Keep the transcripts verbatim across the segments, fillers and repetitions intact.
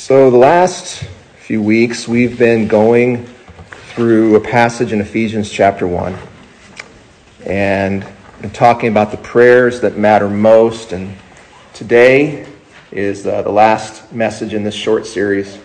So the last few weeks we've been going through a passage in Ephesians chapter one and been talking about the prayers that matter most, and today is uh, the last message in this short series.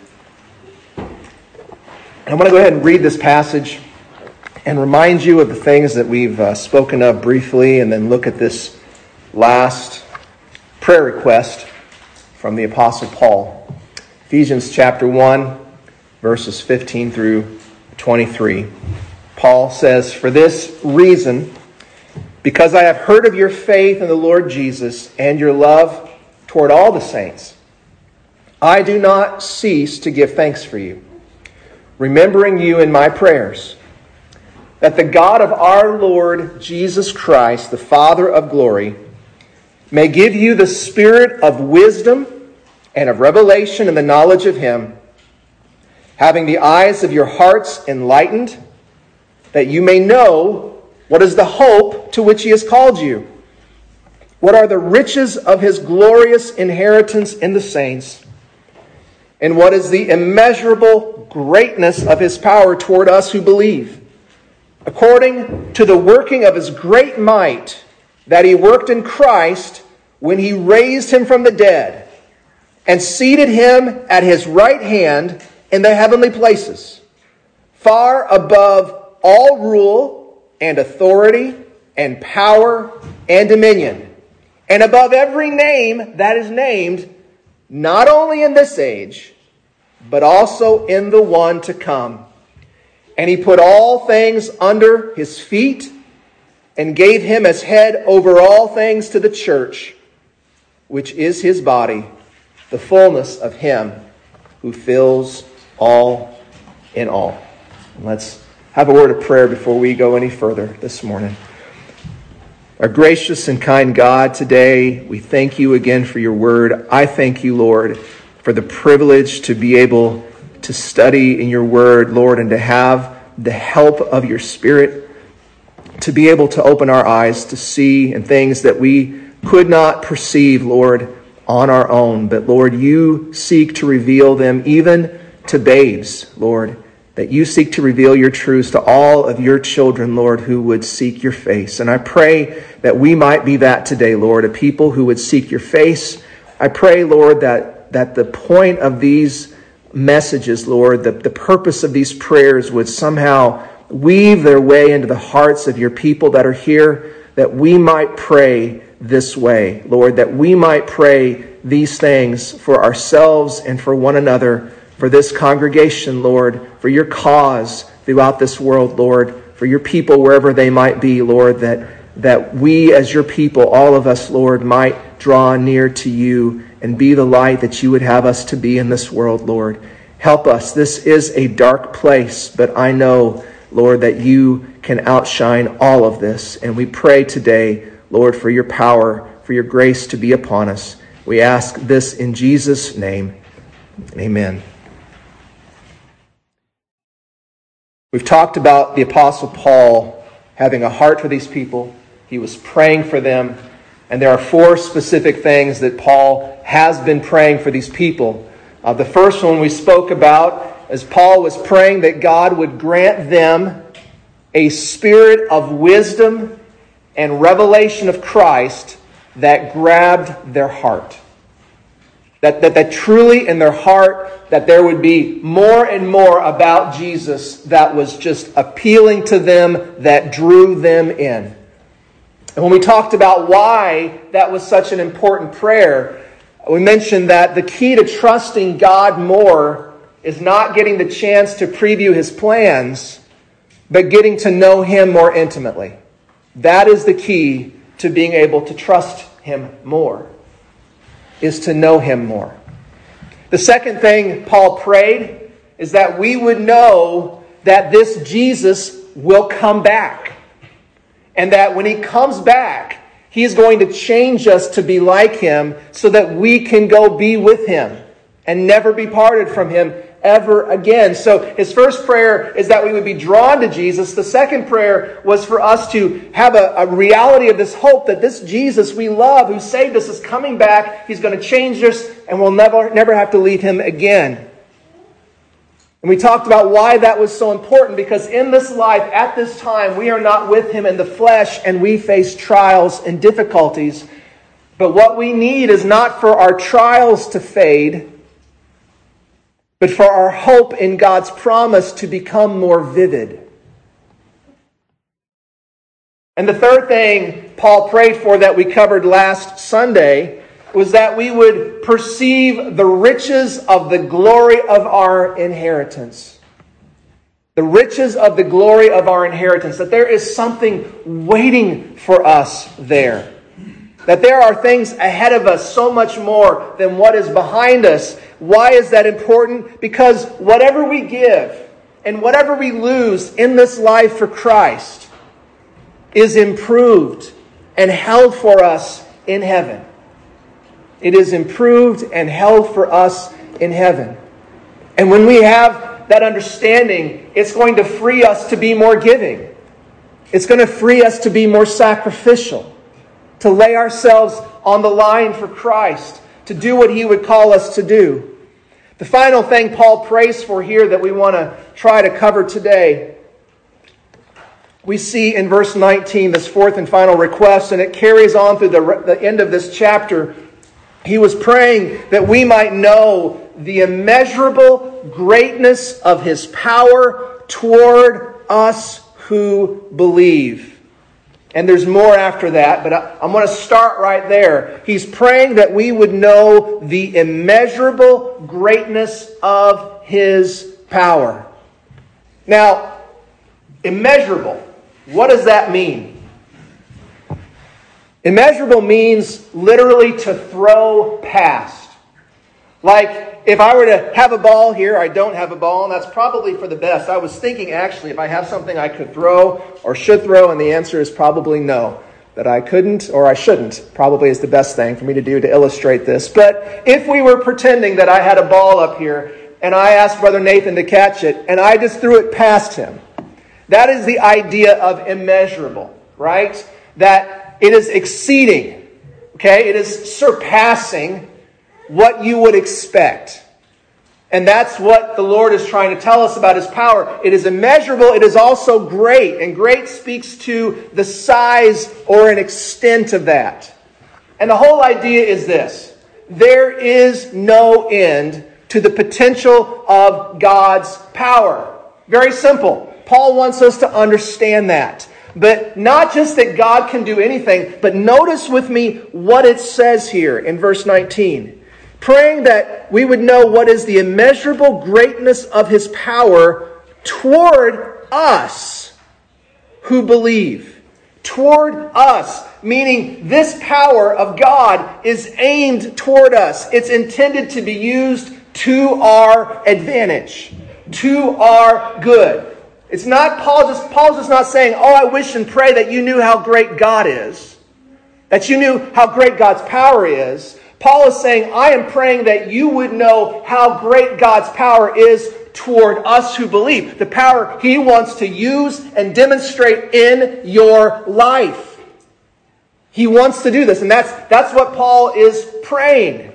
I want to go ahead and read this passage and remind you of the things that we've uh, spoken of briefly, and then look at this last prayer request from the Apostle Paul. Ephesians chapter one, verses fifteen through twenty-three. Paul says, "For this reason, because I have heard of your faith in the Lord Jesus and your love toward all the saints, I do not cease to give thanks for you, remembering you in my prayers, that the God of our Lord Jesus Christ, the Father of glory, may give you the spirit of wisdom and of revelation in the knowledge of Him, having the eyes of your hearts enlightened, that you may know what is the hope to which He has called you, what are the riches of His glorious inheritance in the saints, and what is the immeasurable greatness of His power toward us who believe, according to the working of His great might that He worked in Christ when He raised Him from the dead and seated Him at His right hand in the heavenly places, far above all rule and authority and power and dominion, and above every name that is named, not only in this age, but also in the one to come. And He put all things under His feet and gave Him as head over all things to the church, which is His body, the fullness of Him who fills all in all." And let's have a word of prayer before we go any further this morning. Our gracious and kind God, today we thank you again for your word. I thank you, Lord, for the privilege to be able to study in your word, Lord, and to have the help of your Spirit, to be able to open our eyes to see and things that we could not perceive, Lord, on our own. But Lord, you seek to reveal them even to babes, Lord, that you seek to reveal your truths to all of your children, Lord, who would seek your face. And I pray that we might be that today, Lord, a people who would seek your face. I pray, Lord, that, that the point of these messages, Lord, the, the purpose of these prayers would somehow weave their way into the hearts of your people that are here, that we might pray this way, Lord, that we might pray these things for ourselves and for one another, for this congregation, Lord, for your cause throughout this world, Lord, for your people wherever they might be, Lord, that, that we as your people, all of us, Lord, might draw near to you and be the light that you would have us to be in this world, Lord. Help us. This is a dark place, but I know, Lord, that you can outshine all of this. And we pray today, Lord, for your power, for your grace to be upon us. We ask this in Jesus' name. Amen. We've talked about the Apostle Paul having a heart for these people. He was praying for them. And there are four specific things that Paul has been praying for these people. Uh, the first one we spoke about is Paul was praying that God would grant them a spirit of wisdom and revelation of Christ that grabbed their heart. That, that, that truly in their heart, that there would be more and more about Jesus that was just appealing to them, that drew them in. And when we talked about why that was such an important prayer, we mentioned that the key to trusting God more is not getting the chance to preview His plans, but getting to know Him more intimately. That is the key to being able to trust Him more, is to know Him more. The second thing Paul prayed is that we would know that this Jesus will come back. And that when He comes back, He is going to change us to be like Him so that we can go be with Him and never be parted from Him ever again. So his first prayer is that we would be drawn to Jesus. The second prayer was for us to have a, a reality of this hope that this Jesus we love, who saved us, is coming back. He's going to change us, and we'll never, never have to leave him again. And we talked about why that was so important, because in this life, at this time, we are not with him in the flesh, and we face trials and difficulties. But what we need is not for our trials to fade, but for our hope in God's promise to become more vivid. And the third thing Paul prayed for that we covered last Sunday was that we would perceive the riches of the glory of our inheritance. The riches of the glory of our inheritance. That there is something waiting for us there. That there are things ahead of us so much more than what is behind us. Why is that important? Because whatever we give and whatever we lose in this life for Christ is improved and held for us in heaven. It is improved and held for us in heaven. And when we have that understanding, it's going to free us to be more giving. It's going to free us to be more sacrificial, to lay ourselves on the line for Christ, to do what he would call us to do. The final thing Paul prays for here that we want to try to cover today, we see in verse nineteen, this fourth and final request, and it carries on through the, the end of this chapter. He was praying that we might know the immeasurable greatness of his power toward us who believe. And there's more after that, but I, I'm going to start right there. He's praying that we would know the immeasurable greatness of his power. Now, immeasurable, what does that mean? Immeasurable means literally to throw past. Like, if I were to have a ball here, I don't have a ball, and that's probably for the best. I was thinking, actually, if I have something I could throw or should throw, and the answer is probably no. That I couldn't or I shouldn't probably is the best thing for me to do to illustrate this. But if we were pretending that I had a ball up here, and I asked Brother Nathan to catch it, and I just threw it past him, that is the idea of immeasurable, right? That it is exceeding, okay? It is surpassing what you would expect. And that's what the Lord is trying to tell us about his power. It is immeasurable. It is also great. And great speaks to the size or an extent of that. And the whole idea is this. There is no end to the potential of God's power. Very simple. Paul wants us to understand that. But not just that God can do anything, but notice with me what it says here in verse nineteen. Praying that we would know what is the immeasurable greatness of his power toward us who believe. Toward us, meaning this power of God is aimed toward us. It's intended to be used to our advantage, to our good. It's not, Paul just, Paul's just not saying, oh, I wish and pray that you knew how great God is. That you knew how great God's power is. Paul is saying, I am praying that you would know how great God's power is toward us who believe. The power he wants to use and demonstrate in your life. He wants to do this. And that's, that's what Paul is praying.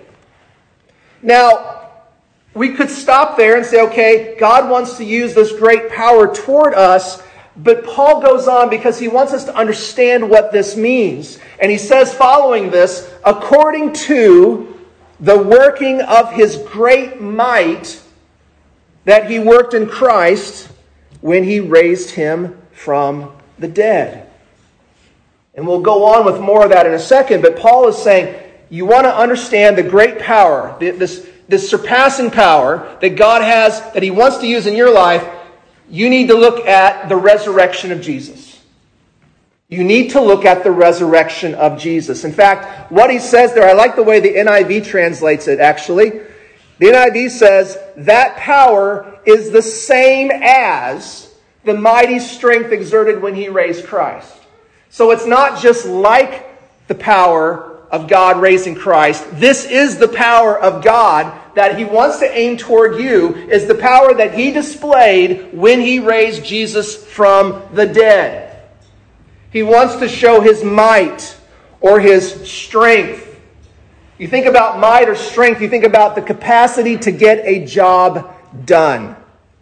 Now, we could stop there and say, okay, God wants to use this great power toward us, but Paul goes on because he wants us to understand what this means. And he says following this, according to the working of his great might that he worked in Christ when he raised him from the dead. And we'll go on with more of that in a second, but Paul is saying, you want to understand the great power, this This surpassing power that God has, that he wants to use in your life, you need to look at the resurrection of Jesus. You need to look at the resurrection of Jesus. In fact, what he says there, I like the way the N I V translates it, actually. The N I V says, that power is the same as the mighty strength exerted when he raised Christ. So it's not just like the power of God raising Christ. This is the power of God that he wants to aim toward you is the power that he displayed when he raised Jesus from the dead. He wants to show his might or his strength. You think about might or strength, you think about the capacity to get a job done.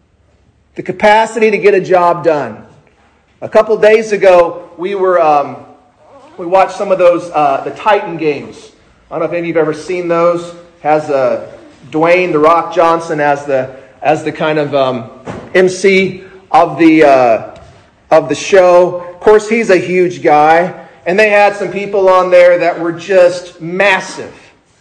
The capacity to get a job done. A couple days ago, we were um, we watched some of those uh, the Titan games. I don't know if any of you've ever seen those. Has uh, Dwayne "The Rock" Johnson as the as the kind of um, M C of the uh, of the show. Of course, he's a huge guy, and they had some people on there that were just massive.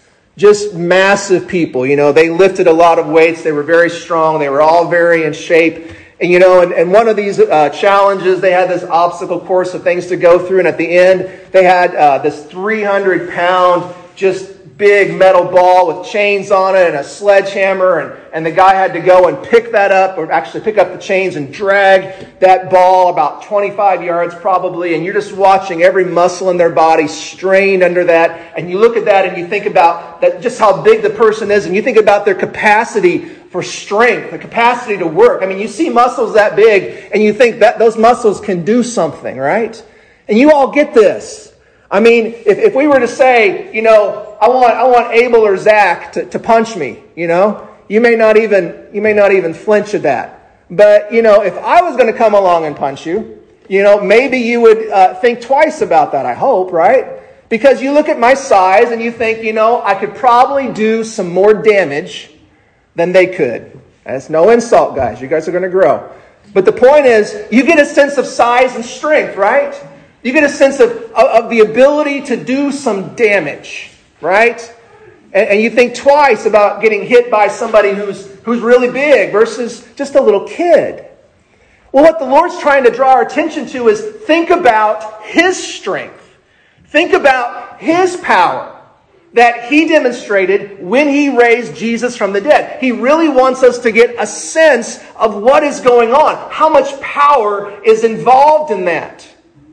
Just massive people. You know, they lifted a lot of weights. They were very strong. They were all very in shape. And, you know, and, and one of these uh, challenges, they had this obstacle course of things to go through. And at the end, they had uh, this three hundred pound, just big metal ball with chains on it and a sledgehammer. And, and the guy had to go and pick that up, or actually pick up the chains and drag that ball about twenty-five yards probably. And you're just watching every muscle in their body strained under that. And you look at that and you think about that, just how big the person is. And you think about their capacity for strength, the capacity to work. I mean, you see muscles that big and you think that those muscles can do something, right? And you all get this. I mean, if, if we were to say, you know, I want I want Abel or Zach to, to punch me, you know, you may not even you may not even flinch at that. But, you know, if I was going to come along and punch you, you know, maybe you would uh, think twice about that, I hope, right? Because you look at my size and you think, you know, I could probably do some more damage than they could. That's no insult, guys. You guys are going to grow. But the point is, you get a sense of size and strength, right? You get a sense of, of, of the ability to do some damage, right? And, and you think twice about getting hit by somebody who's, who's really big versus just a little kid. Well, what the Lord's trying to draw our attention to is think about his strength. Think about his power that he demonstrated when he raised Jesus from the dead. He really wants us to get a sense of what is going on, how much power is involved in that.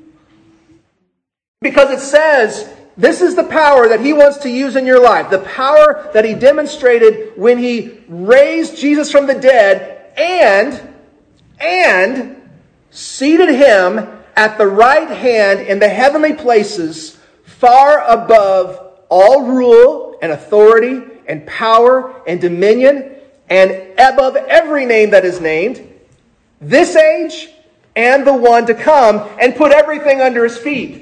Because it says, this is the power that he wants to use in your life. The power that he demonstrated when he raised Jesus from the dead and, and seated him at the right hand in the heavenly places, far above all rule and authority and power and dominion and above every name that is named, this age and the one to come, and put everything under his feet.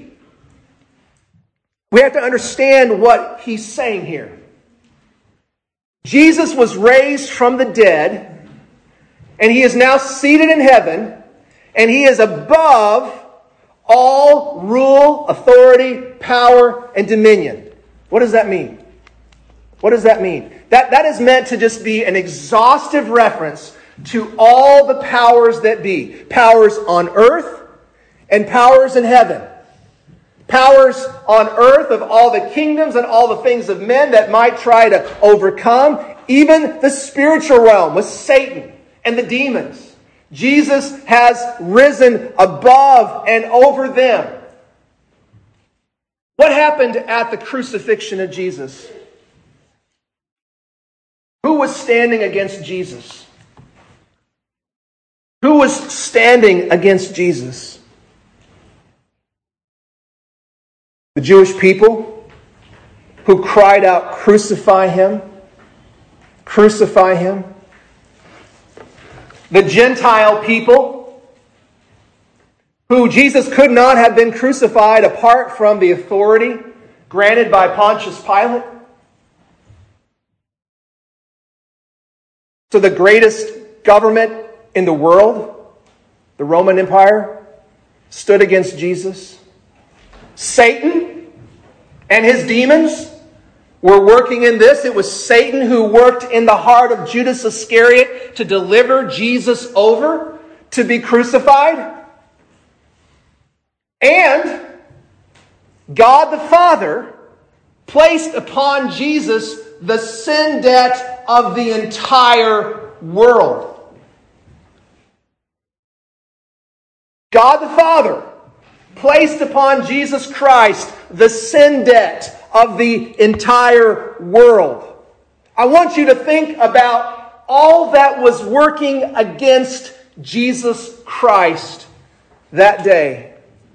We have to understand what he's saying here. Jesus was raised from the dead, and he is now seated in heaven, and he is above all rule, authority, power, and dominion. What does that mean? What does that mean? That, that is meant to just be an exhaustive reference to all the powers that be. Powers on earth and powers in heaven. Powers on earth of all the kingdoms and all the things of men that might try to overcome. Even the spiritual realm with Satan and the demons. Jesus has risen above and over them. What happened at the crucifixion of Jesus? Who was standing against Jesus? Who was standing against Jesus? The Jewish people who cried out, "Crucify him! Crucify him!" The Gentile people who Jesus could not have been crucified apart from the authority granted by Pontius Pilate. So the greatest government in the world, the Roman Empire, stood against Jesus. Satan and his demons were working in this. It was Satan who worked in the heart of Judas Iscariot to deliver Jesus over to be crucified. And God the Father placed upon Jesus the sin debt of the entire world. God the Father placed upon Jesus Christ the sin debt of the entire world. I want you to think about all that was working against Jesus Christ that day.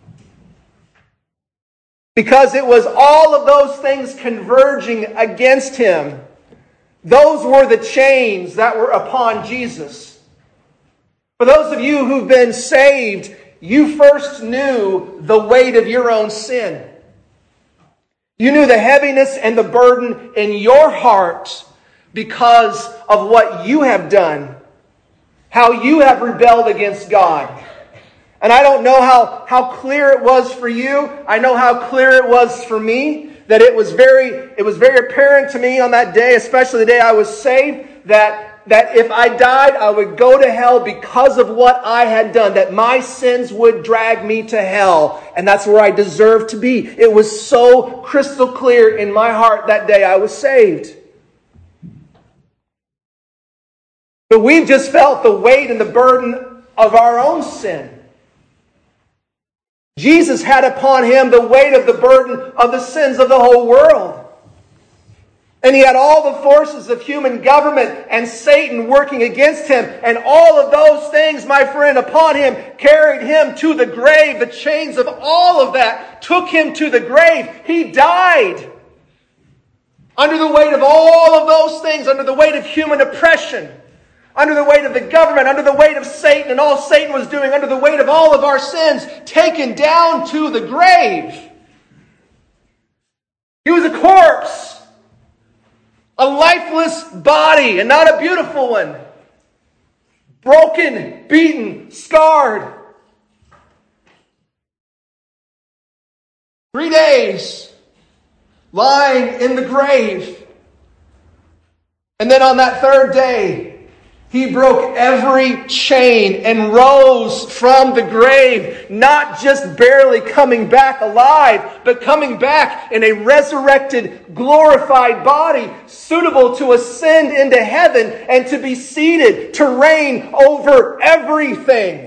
Because it was all of those things converging against him. Those were the chains that were upon Jesus. For those of you who've been saved, you first knew the weight of your own sin. You knew the heaviness and the burden in your heart because of what you have done. How you have rebelled against God. And I don't know how, how clear it was for you. I know how clear it was for me. That it was very, it was very apparent to me on that day, especially the day I was saved, that, that if I died, I would go to hell because of what I had done. That my sins would drag me to hell. And that's where I deserved to be. It was so crystal clear in my heart that day I was saved. But we've just felt the weight and the burden of our own sin. Jesus had upon him the weight of the burden of the sins of the whole world. And he had all the forces of human government and Satan working against him. And all of those things, my friend, upon him, carried him to the grave. The chains of all of that took him to the grave. He died under the weight of all of those things, under the weight of human oppression. Under the weight of the government, under the weight of Satan and all Satan was doing, under the weight of all of our sins, taken down to the grave. He was a corpse. A lifeless body, and not a beautiful one. Broken, beaten, scarred. Three days lying in the grave. And then on that third day, he broke every chain and rose from the grave, not just barely coming back alive, but coming back in a resurrected, glorified body, suitable to ascend into heaven and to be seated, to reign over everything.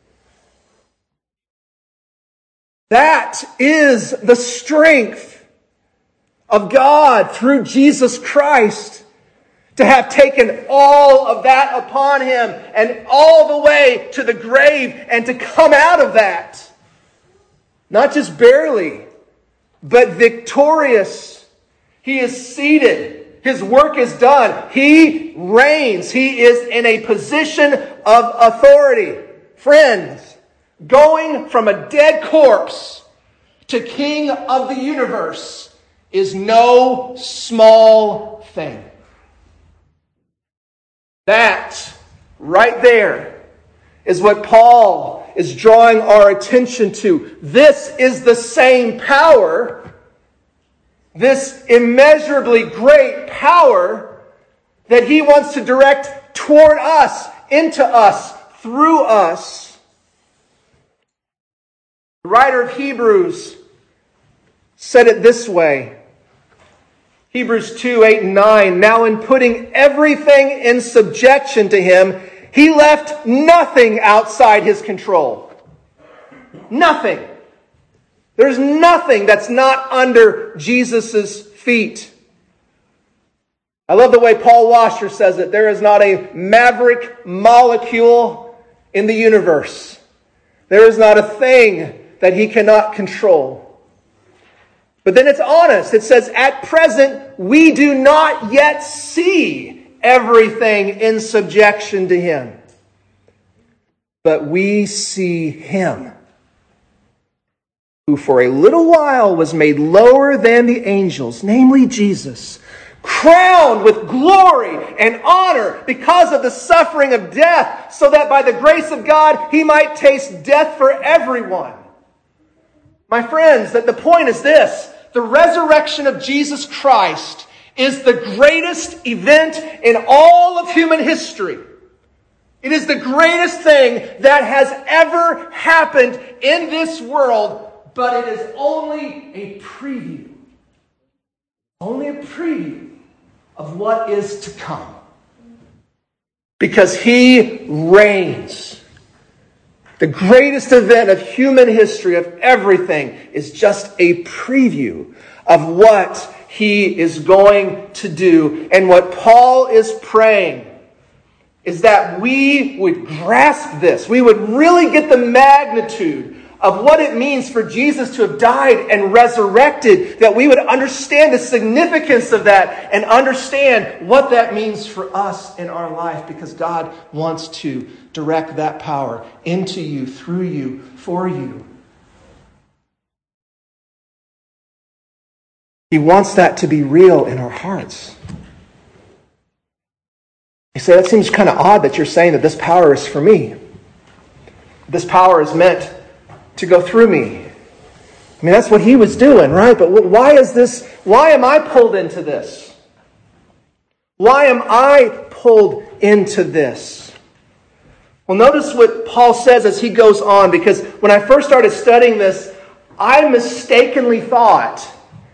That is the strength of God through Jesus Christ. To have taken all of that upon him and all the way to the grave and to come out of that. Not just barely, but victorious. He is seated. His work is done. He reigns. He is in a position of authority. Friends, going from a dead corpse to King of the universe is no small thing. That right there is what Paul is drawing our attention to. This is the same power, this immeasurably great power that he wants to direct toward us, into us, through us. The writer of Hebrews said it this way. Hebrews two, eight, and nine. Now in putting everything in subjection to him, he left nothing outside his control. Nothing. There's nothing that's not under Jesus' feet. I love the way Paul Washer says it. There is not a maverick molecule in the universe. There is not a thing that he cannot control. But then it's honest. It says, at present, we do not yet see everything in subjection to him. But we see him, who for a little while was made lower than the angels, namely Jesus, crowned with glory and honor because of the suffering of death, so that by the grace of God he might taste death for everyone. My friends, that the point is this. The resurrection of Jesus Christ is the greatest event in all of human history. It is the greatest thing that has ever happened in this world, but it is only a preview. Only a preview of what is to come. Because he reigns. The greatest event of human history, of everything, is just a preview of what he is going to do. And what Paul is praying is that we would grasp this. We would really get the magnitude of what it means for Jesus to have died and resurrected, that we would understand the significance of that and understand what that means for us in our life, because God wants to direct that power into you, through you, for you. He wants that to be real in our hearts. You say, that seems kind of odd that you're saying that this power is for me. This power is meant to go through me. I mean, that's what he was doing, right? But why is this? Why am I pulled into this? Why am I pulled into this? Well, notice what Paul says as he goes on, because when I first started studying this, I mistakenly thought,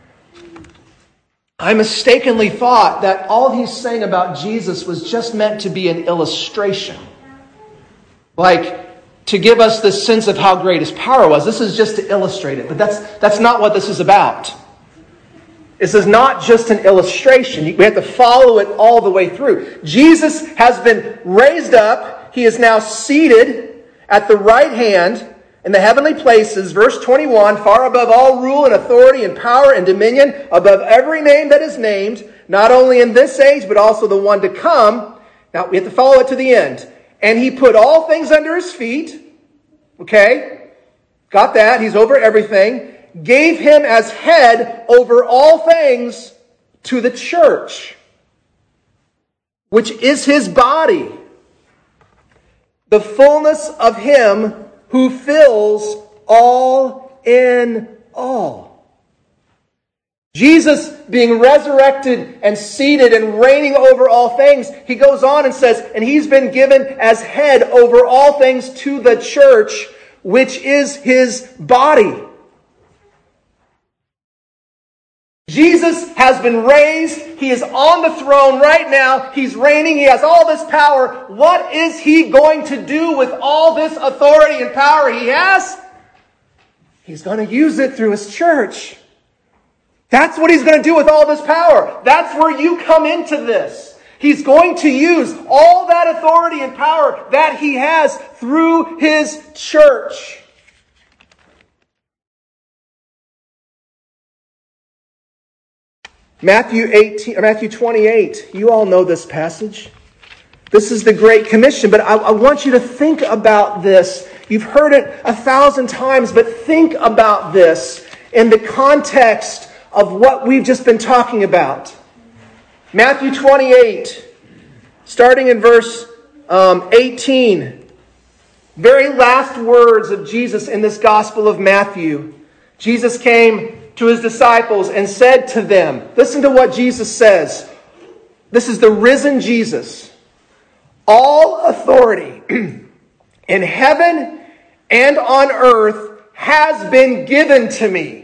I mistakenly thought that all he's saying about Jesus was just meant to be an illustration. Like, to give us this sense of how great his power was. This is just to illustrate it. But that's that's not what this is about. This is not just an illustration. We have to follow it all the way through. Jesus has been raised up. He is now seated at the right hand in the heavenly places. Verse twenty-one, far above all rule and authority and power and dominion, above every name that is named, not only in this age, but also the one to come. Now, we have to follow it to the end. And he put all things under his feet. Okay? Got that. He's over everything. Gave him as head over all things to the church, which is his body. The fullness of him who fills all in all. Jesus being resurrected and seated and reigning over all things, he goes on and says, and he's been given as head over all things to the church, which is his body. Jesus has been raised. He is on the throne right now. He's reigning. He has all this power. What is he going to do with all this authority and power he has? He's going to use it through his church. That's what he's going to do with all this power. That's where you come into this. He's going to use all that authority and power that he has through his church. Matthew eighteen, or Matthew twenty-eight. You all know this passage. This is the Great Commission, but I, I want you to think about this. You've heard it a thousand times, but think about this in the context of what we've just been talking about. Matthew twenty-eight, starting in verse um, eighteen. Very last words of Jesus in this Gospel of Matthew. Jesus came to his disciples and said to them, listen to what Jesus says. This is the risen Jesus. All authority in heaven and on earth has been given to me.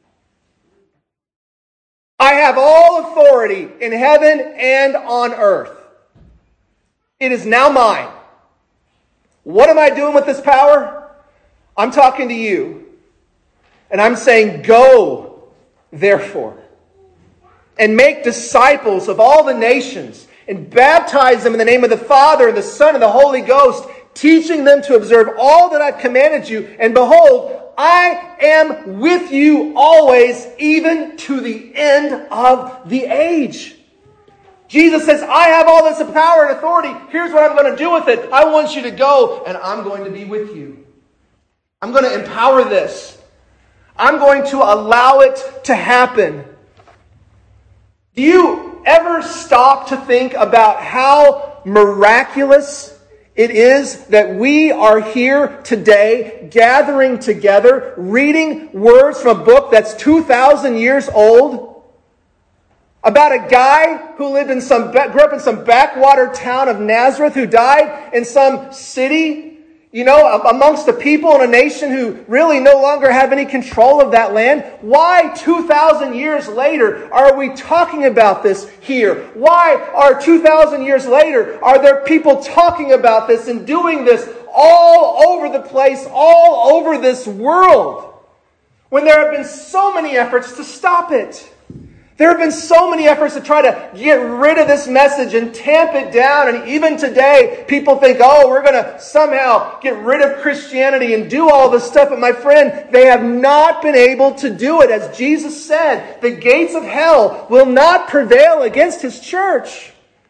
I have all authority in heaven and on earth. It is now mine. What am I doing with this power? I'm talking to you. And I'm saying, go, therefore, and make disciples of all the nations, and baptize them in the name of the Father, and the Son, and the Holy Ghost, teaching them to observe all that I've commanded you. And behold, I am with you always, even to the end of the age. Jesus says, I have all this power and authority. Here's what I'm going to do with it. I want you to go, and I'm going to be with you. I'm going to empower this. I'm going to allow it to happen. Do you ever stop to think about how miraculous it is that we are here today, gathering together, reading words from a book that's two thousand years old, about a guy who lived in some, grew up in some backwater town of Nazareth, who died in some city, you know, amongst the people in a nation who really no longer have any control of that land. Why two thousand years later are we talking about this here? Why are two thousand years later are there people talking about this and doing this all over the place, all over this world, when there have been so many efforts to stop it? There have been so many efforts to try to get rid of this message and tamp it down. And even today, people think, oh, we're going to somehow get rid of Christianity and do all this stuff. But my friend, they have not been able to do it. As Jesus said, the gates of hell will not prevail against His church.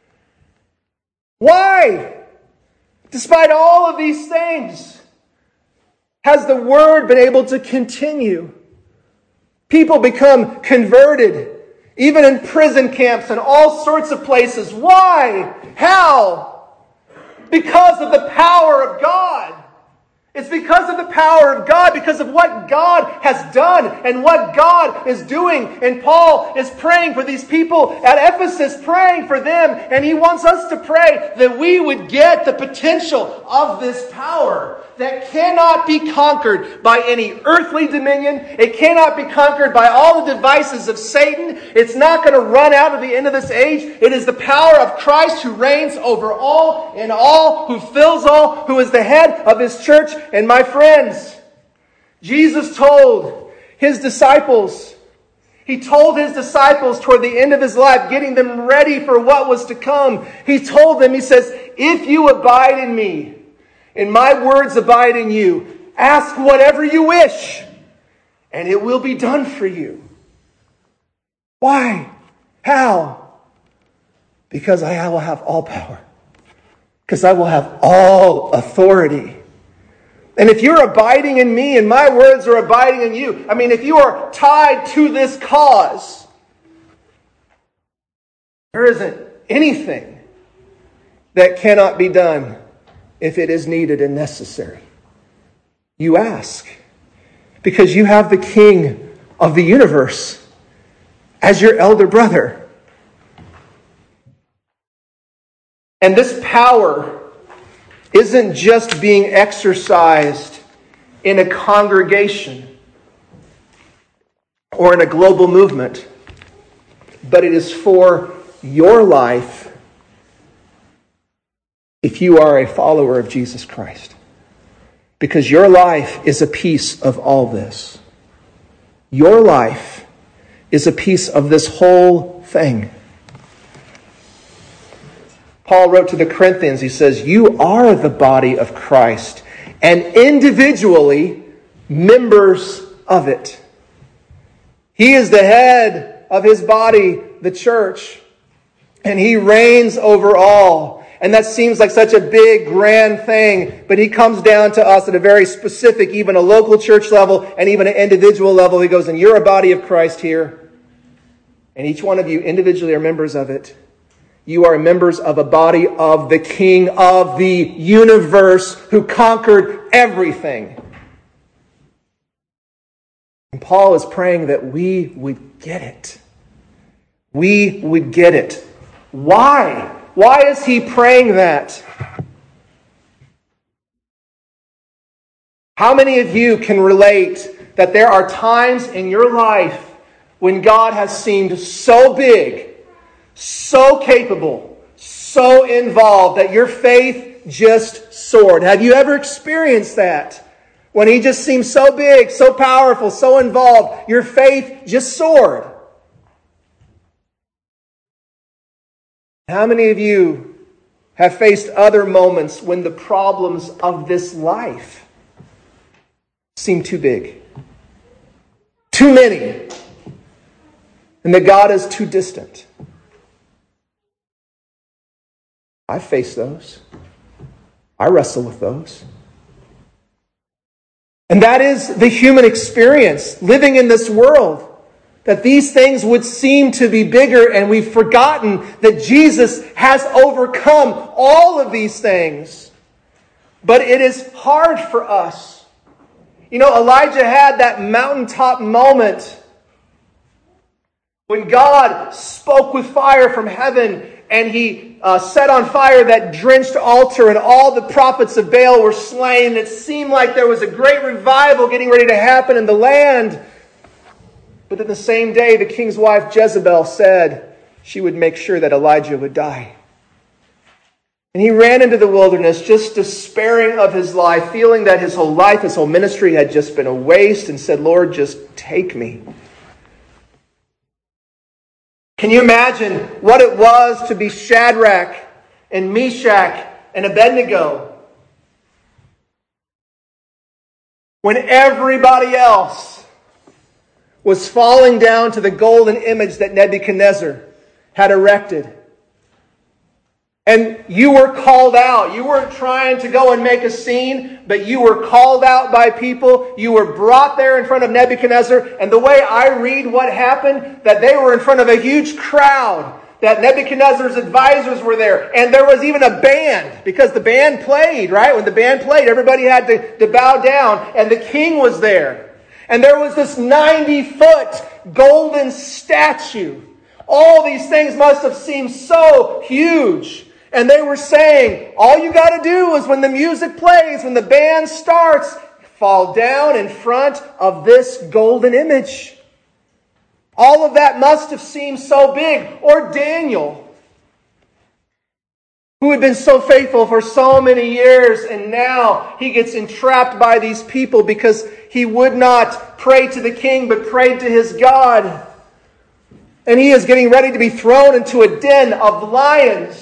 Why? Despite all of these things, has the word been able to continue? People become converted. Even in prison camps and all sorts of places. Why? How? Because of the power of God. It's because of the power of God, because of what God has done and what God is doing. And Paul is praying for these people at Ephesus, praying for them. And he wants us to pray that we would get the potential of this power that cannot be conquered by any earthly dominion. It cannot be conquered by all the devices of Satan. It's not going to run out at the end of this age. It is the power of Christ who reigns over all and all, who fills all, who is the head of His church. And my friends, Jesus told His disciples, He told His disciples toward the end of His life, getting them ready for what was to come. He told them, He says, if you abide in me, and my words abide in you, ask whatever you wish, and it will be done for you. Why? How? Because I will have all power. Because I will have all authority. And if you're abiding in me and my words are abiding in you, I mean, if you are tied to this cause, there isn't anything that cannot be done if it is needed and necessary. You ask because you have the King of the universe as your elder brother. And this power isn't just being exercised in a congregation or in a global movement, but it is for your life if you are a follower of Jesus Christ. Because your life is a piece of all this. Your life is a piece of this whole thing. Paul wrote to the Corinthians, he says, you are the body of Christ and individually members of it. He is the head of His body, the church, and He reigns over all. And that seems like such a big, grand thing, but He comes down to us at a very specific, even a local church level and even an individual level. He goes, and you're a body of Christ here, and each one of you individually are members of it. You are members of a body of the King of the universe who conquered everything. And Paul is praying that we would get it. We would get it. Why? Why is he praying that? How many of you can relate that there are times in your life when God has seemed so big, so capable, so involved that your faith just soared? Have you ever experienced that? When He just seemed so big, so powerful, so involved, your faith just soared. How many of you have faced other moments when the problems of this life seem too big, too many, and that God is too distant? I face those. I wrestle with those. And that is the human experience, living in this world. That these things would seem to be bigger, and we've forgotten that Jesus has overcome all of these things. But it is hard for us. You know, Elijah had that mountaintop moment when God spoke with fire from heaven, and He uh, set on fire that drenched altar, and all the prophets of Baal were slain. And it seemed like there was a great revival getting ready to happen in the land. But then the same day, the king's wife Jezebel said she would make sure that Elijah would die. And he ran into the wilderness just despairing of his life, feeling that his whole life, his whole ministry had just been a waste, and said, Lord, just take me. Can you imagine what it was to be Shadrach and Meshach and Abednego when everybody else was falling down to the golden image that Nebuchadnezzar had erected? And you were called out. You weren't trying to go and make a scene, but you were called out by people. You were brought there in front of Nebuchadnezzar. And the way I read what happened, that they were in front of a huge crowd, that Nebuchadnezzar's advisors were there. And there was even a band, because the band played, right? When the band played, everybody had to, to bow down. And the king was there. And there was this ninety-foot golden statue. All these things must have seemed so huge. And they were saying, all you got to do is when the music plays, when the band starts, fall down in front of this golden image. All of that must have seemed so big. Or Daniel, who had been so faithful for so many years, and now he gets entrapped by these people because he would not pray to the king, but prayed to his God. And he is getting ready to be thrown into a den of lions.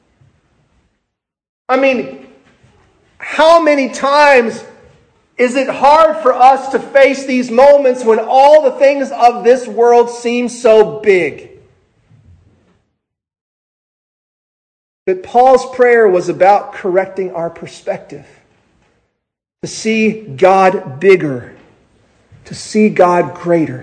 I mean, how many times is it hard for us to face these moments when all the things of this world seem so big? But Paul's prayer was about correcting our perspective. To see God bigger. To see God greater.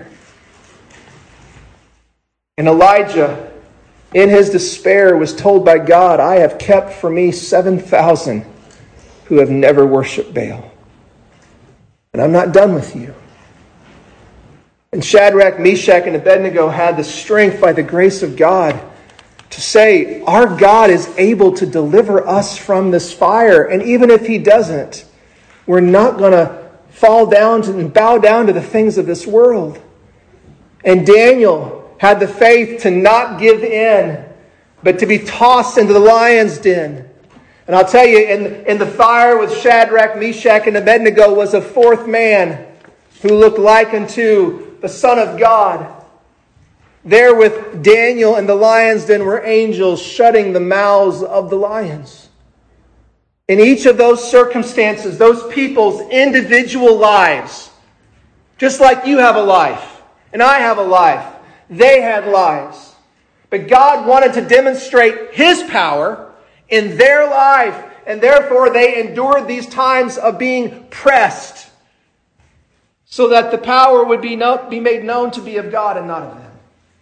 And Elijah, in his despair, was told by God, I have kept for me seven thousand who have never worshipped Baal. And I'm not done with you. And Shadrach, Meshach, and Abednego had the strength by the grace of God to say, our God is able to deliver us from this fire. And even if He doesn't, we're not going to fall down to, and bow down to the things of this world. And Daniel had the faith to not give in, but to be tossed into the lion's den. And I'll tell you, in, in the fire with Shadrach, Meshach, and Abednego was a fourth man who looked like unto the Son of God. There with Daniel in the lion's den were angels shutting the mouths of the lions. In each of those circumstances, those people's individual lives, just like you have a life, and I have a life, they had lives. But God wanted to demonstrate His power in their life. And therefore they endured these times of being pressed. So that the power would be, no, be made known to be of God and not of them.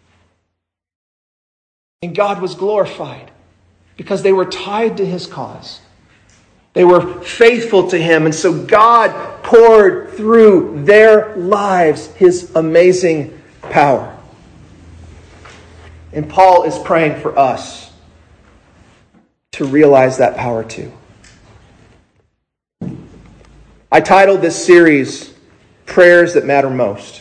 And God was glorified. Because they were tied to His cause. They were faithful to Him. And so God poured through their lives His amazing power. And Paul is praying for us to realize that power too. I titled this series, Prayers That Matter Most.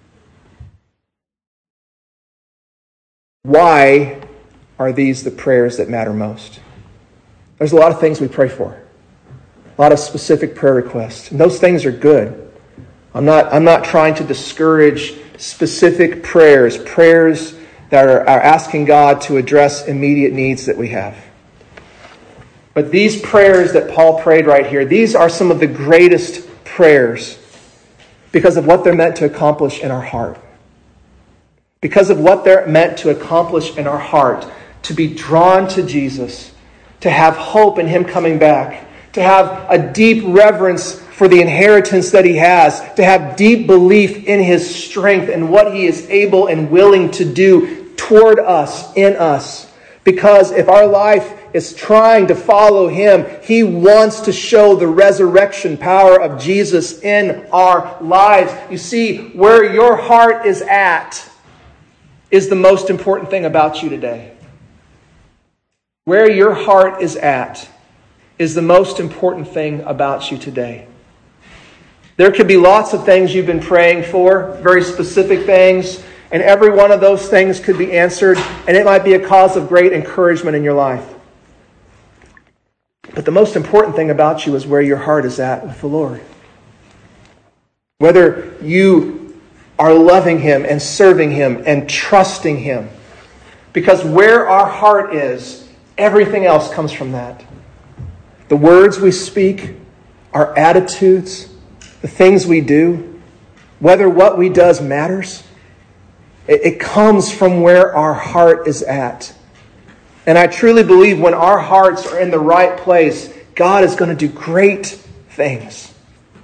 Why are these the prayers that matter most? There's a lot of things we pray for. A lot of specific prayer requests. And those things are good. I'm not, I'm not trying to discourage specific prayers, prayers that are, are asking God to address immediate needs that we have. But these prayers that Paul prayed right here, these are some of the greatest prayers because of what they're meant to accomplish in our heart. Because of what they're meant to accomplish in our heart. To be drawn to Jesus. To have hope in Him coming back. To have a deep reverence for the inheritance that He has. To have deep belief in His strength and what He is able and willing to do toward us, in us. Because if our life is trying to follow Him, He wants to show the resurrection power of Jesus in our lives. You see, where your heart is at is the most important thing about you today. Where your heart is at is the most important thing about you today. There could be lots of things you've been praying for, very specific things, and every one of those things could be answered, and it might be a cause of great encouragement in your life. But the most important thing about you is where your heart is at with the Lord. Whether you are loving Him and serving Him and trusting Him Because where our heart is, everything else comes from that. The words we speak, our attitudes, the things we do, whether what we do matters, it, it comes from where our heart is at. And I truly believe when our hearts are in the right place, God is going to do great things.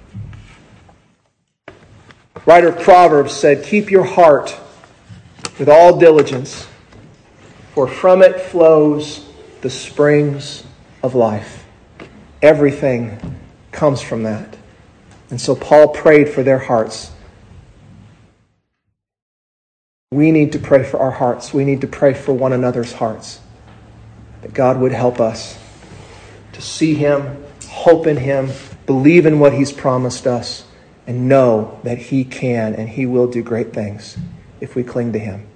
Writer of Proverbs said, "Keep your heart with all diligence, for from it flows the springs of life." Everything comes from that. And so Paul prayed for their hearts. We need to pray for our hearts. We need to pray for one another's hearts. That God would help us to see Him, hope in Him, believe in what He's promised us, and know that He can and He will do great things if we cling to Him.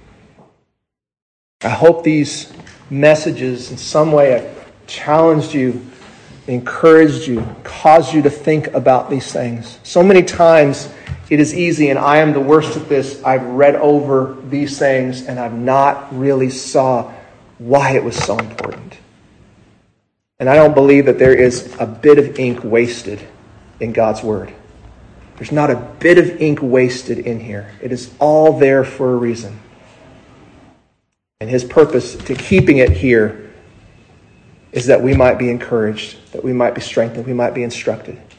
I hope these messages in some way have challenged you, encouraged you, caused you to think about these things. So many times it is easy, and I am the worst at this. I've read over these things and I've not really saw why it was so important. And I don't believe that there is a bit of ink wasted in God's Word. There's not a bit of ink wasted in here. It is all there for a reason. And His purpose to keeping it here is that we might be encouraged, that we might be strengthened, we might be instructed.